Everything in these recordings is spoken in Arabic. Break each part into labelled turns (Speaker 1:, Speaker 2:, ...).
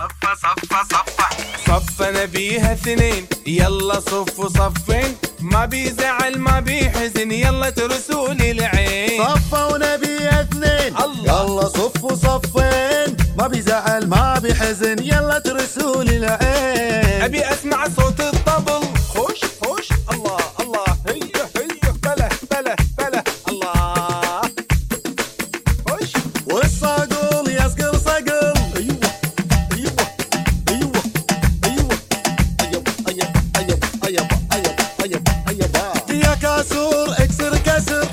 Speaker 1: صفنا بيها اثنين، يلا صفوا صفين، ما بيزعل ما بيحزن، يلا ترسوا لي العين.
Speaker 2: صفونا بيها اثنين، يلا صفوا صفين، ما بيزعل ما بيحزن، يلا ترسوا لي العين.
Speaker 1: ابي اسمع صوت الطبل، خوش خوش الله الله، هيا هيا بلا بلا بلا الله، خوش.
Speaker 2: والصقل يصقل صقل، ايوه ايوه ايوه ايوه ايوه ايوه ايوه ايوه ايوه يا كاسور اكسر كسر.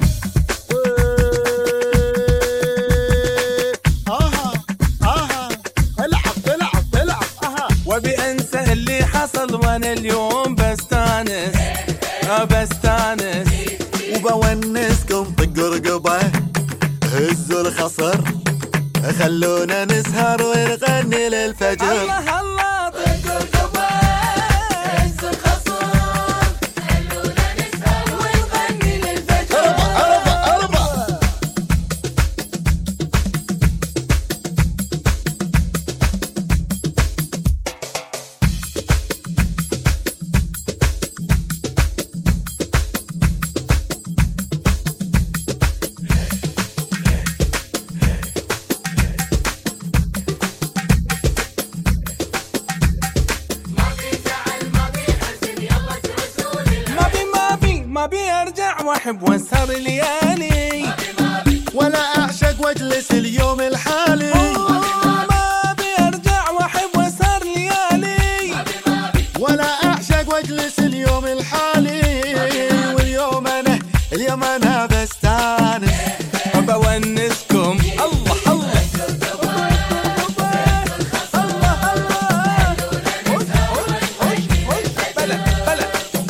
Speaker 1: وابي انسى اللي حصل وانا اليوم بستانس بستانس،
Speaker 2: وبونسكم طقوا رقبه هزوا الخصر، خلونا نسهر ونغني للفجر.
Speaker 1: الله الله طقوا رقبه هزوا الخصر، خلونا نسهر ونغني للفجر.
Speaker 2: اربع اربع
Speaker 1: ما بي ارجع واحب واسهر ليالي،
Speaker 2: ولا اعشق واجلس اليوم الحالي.
Speaker 1: ما بي ارجع واحب واسهر ليالي،
Speaker 2: ولا اعشق واجلس اليوم الحالي. واليوم انا اليوم انا بستانس،
Speaker 1: وبونسكم. الله الله بلا بلا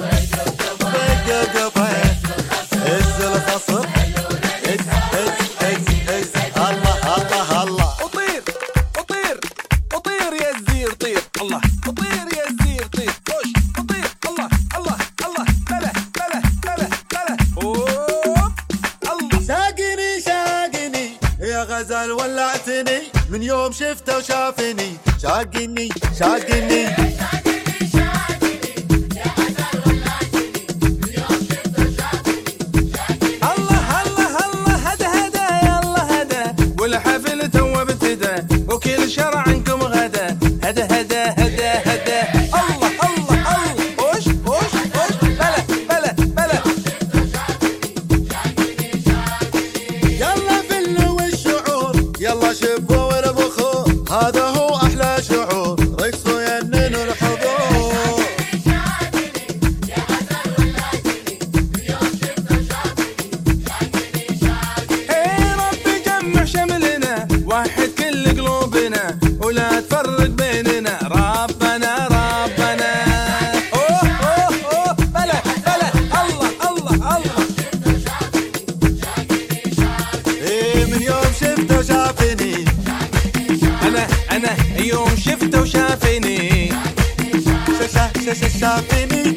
Speaker 2: هز الخصر، هز هز هز الله الله الله.
Speaker 1: وطير وطير وطير يا الزير طير، الله وطير يا الزير طير، خوش وطير الله الله الله بلا بلا بلا بلا اوب الله.
Speaker 2: شاقني شاقني يا غزال ولعتني، من يوم شفته وشافني. شاقني شاقني
Speaker 1: والحفل تو ابتدى وكل شرع عنكم غدا، هدا هدا هدا هدا الله الله الله، وش وش وش بلا بلا بلا.
Speaker 2: يلا فلوا الشعور، يلا شبوا واربخوا، هذا هو احلى شعور، رقصوا يننوا الحضور.
Speaker 1: واحد كل قلوبنا ولا تفرق بيننا، ربنا ربنا. اوه اوه اوه بلا بلا الله الله الله.
Speaker 2: من يوم شفته وشافني،
Speaker 1: انا يوم شفته وشافني،
Speaker 2: شافني